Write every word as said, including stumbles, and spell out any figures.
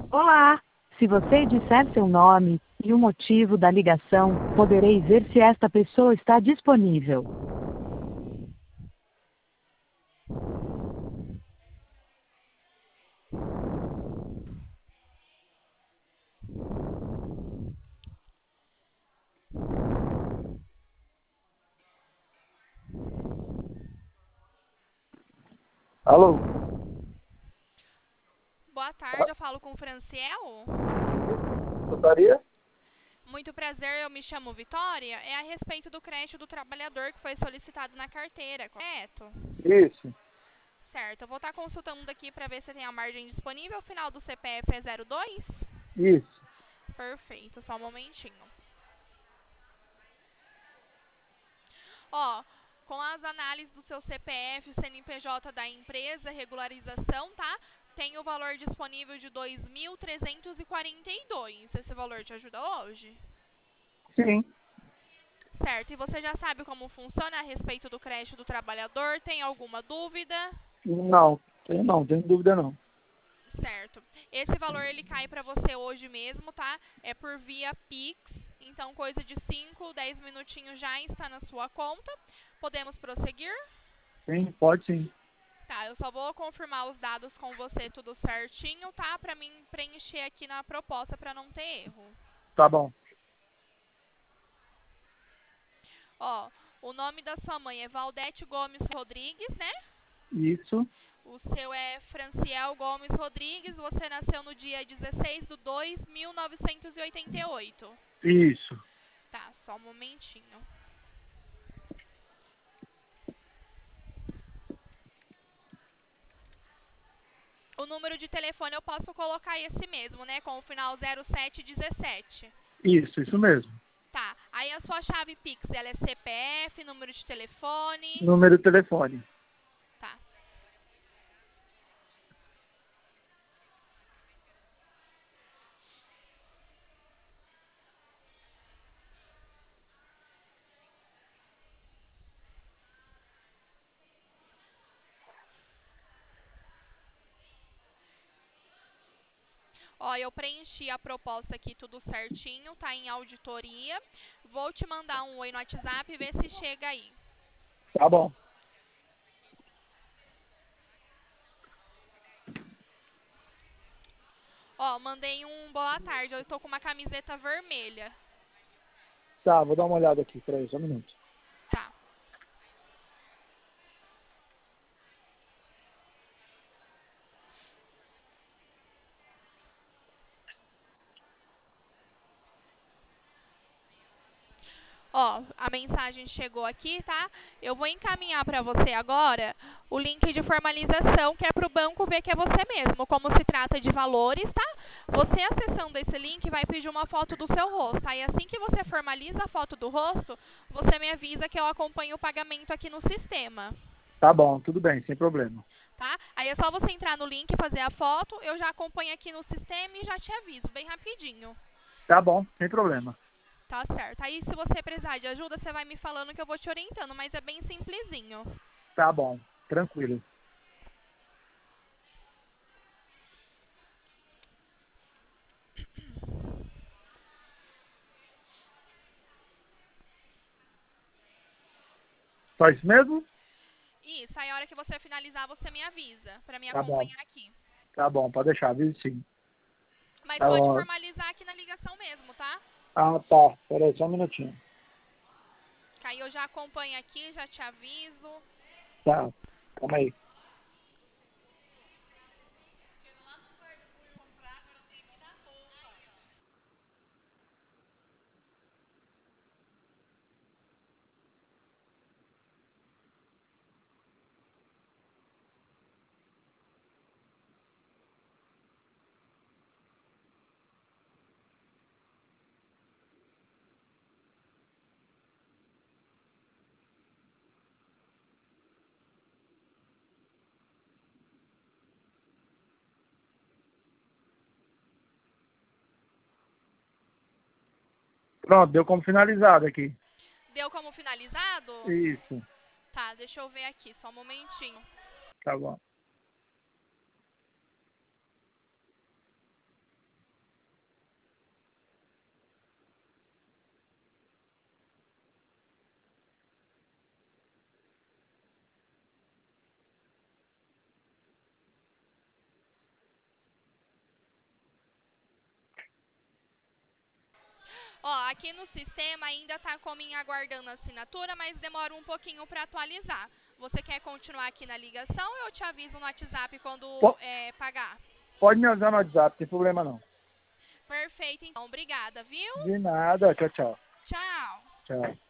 Olá! Se você disser seu nome e o motivo da ligação, poderei ver se esta pessoa está disponível. Alô? Boa tarde, eu falo com o Franciel. Gostaria? Muito prazer, eu me chamo Vitória. É a respeito do crédito do trabalhador que foi solicitado na carteira, correto? Isso, Certo, eu vou estar consultando aqui para ver se tem a margem disponível. O final do C P F é zero dois? isso. Perfeito, só um momentinho. Ó, com as análises do seu C P F, C N P J da empresa, regularização, tá? Tem o valor disponível de dois mil trezentos e quarenta e dois. Esse valor te ajuda hoje? Sim. Certo, e você já sabe como funciona a respeito do crédito do trabalhador? Tem alguma dúvida? Não, tenho não, tenho dúvida não. Certo. Esse valor ele cai para você hoje mesmo, tá? É por via Pix. Então, coisa de cinco, dez minutinhos já está na sua conta. Podemos prosseguir? Sim, pode sim. Tá, eu só vou confirmar os dados com você tudo certinho, tá? Para mim preencher aqui na proposta para não ter erro. Tá bom. Ó, o nome da sua mãe é Valdete Gomes Rodrigues, né? Isso, O seu é Franciel Gomes Rodrigues. Você nasceu no dia dezesseis de dois de mil novecentos e oitenta e oito. isso. Tá, só um momentinho. O número de telefone eu posso colocar esse mesmo, né? Com o final zero sete dezessete. Isso, isso mesmo. Tá, aí a sua chave Pix, ela é C P F, número de telefone. Número de telefone. Tá. Ó, eu preenchi a proposta aqui tudo certinho, tá em auditoria. Vou te mandar um oi no WhatsApp e ver se chega aí. Tá bom. Ó, mandei um boa tarde. Eu tô com uma camiseta vermelha. Tá, vou dar uma olhada aqui, peraí, só um minuto. Tá. Ó, a mensagem chegou aqui, tá? Eu vou encaminhar para você agora o link de formalização, que é para o banco ver que é você mesmo. Como se trata de valores, tá? Você acessando esse link vai pedir uma foto do seu rosto. Aí assim que você formaliza a foto do rosto, você me avisa que eu acompanho o pagamento aqui no sistema, Tá bom, tudo bem, sem problema. tá? Aí é só você entrar no link, fazer a foto, eu já acompanho aqui no sistema e já te aviso, bem rapidinho. Tá bom, sem problema. Tá certo. Aí se você precisar de ajuda, você vai me falando que eu vou te orientando, mas é bem simplesinho. Tá bom, tranquilo. Só isso mesmo? Isso, aí a hora que você finalizar, você me avisa, pra me Tá bom, acompanhar aqui. tá bom, pode deixar, viu? Sim. Mas Tá pode bom. formalizar aqui na ligação mesmo, tá? Ah, tá, peraí, só um minutinho. Que aí eu já acompanho aqui, já te aviso. Tá, calma aí. Pronto, deu como finalizado aqui. Deu como finalizado? Isso, Tá, deixa eu ver aqui, só um momentinho. tá bom. aqui no sistema ainda está como em aguardando assinatura, mas demora um pouquinho para atualizar. Você quer continuar aqui na ligação ou eu te aviso no WhatsApp quando Po- é, pagar? Pode me avisar no WhatsApp, não tem problema não. Perfeito, então. Obrigada, viu? De nada. Tchau, tchau. Tchau. Tchau.